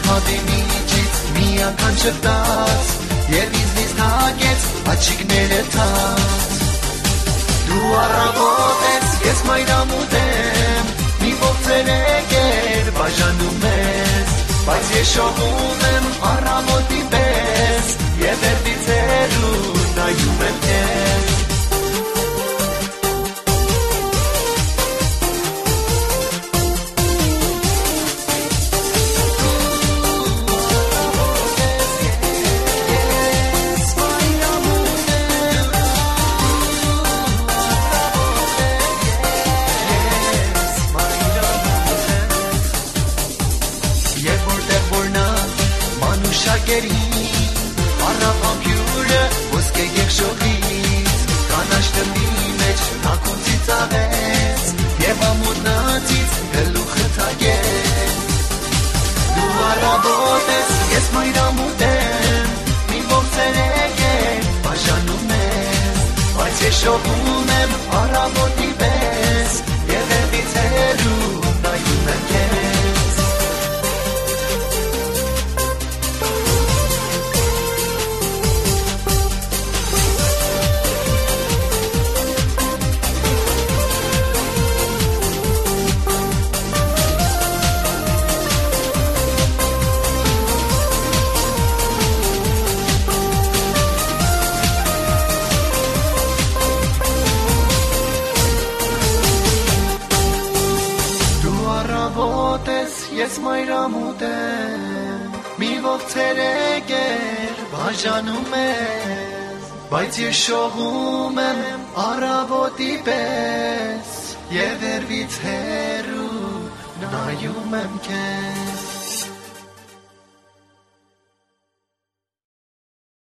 Անհատի միջից մի անգամ շպտաց Եվ իզնից թակեց աչիկները թած Դու առավոտ ես, ես մայրամուտ եմ Մի ողջեր եկեր բաժանում ես Բայց ես շողում եմ առավոտի պես Եվ երդից հեռու նայում եմ քեզ Առավ ամպյուրը ոսկե եղշողից Կանաչ դմի մեջ նակուն ծիծաղեց Եվ ամոտնացից գլուխը թագեց Դու առավոտ ես, ես մայրամուտ եմ Մի ողջեր եկեր բաժանում ես Բայց ես շողում եմ առավոտի պես Եվ երդից հեռու նայում եմ քեզ Ես մայրամուտ եմ, մի ողջեր եկեր բաժանում ես Բայց ես շողում եմ առավոտի պես Եվ երդից հեռու նայում եմ քեզ